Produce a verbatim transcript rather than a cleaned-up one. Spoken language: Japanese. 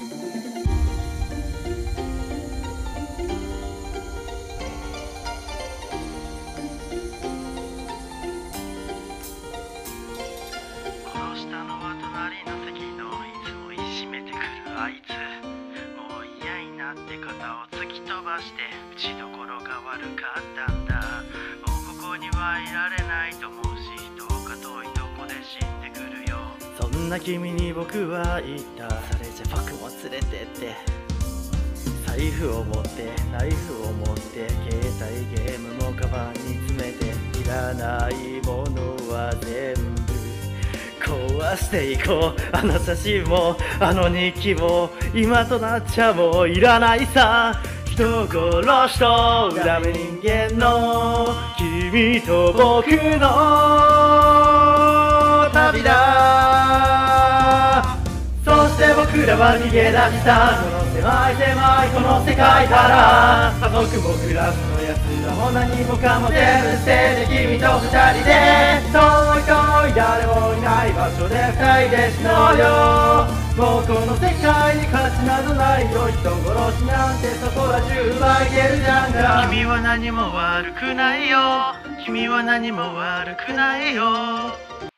殺したのは隣の席のいつもいじめてくるあいつ。もう嫌になって肩を突き飛ばして打ちどころが悪かったんだ。もうここにはいられないと思うし、どうか遠いとこで死んでくるよ。そんな君に僕は言った。それじゃ僕も連れてって。財布を持ってナイフを持って携帯ゲームもカバンに詰めて、いらないものは全部壊していこう。あの写真もあの日記も今となっちゃもういらないさ。人殺しと恨む人間の君と僕の旅だ。そして僕らは逃げ出したこの狭い狭いこの世界から。家族もクラスのやつらも何もかも全部捨てて君と二人で遠い遠い誰もいない場所で二人で死のうよ。もうこの世界に価値などないよ。人殺しなんてそこら中奪いてるじゃんか。君は何も悪くないよ。君は何も悪くないよ。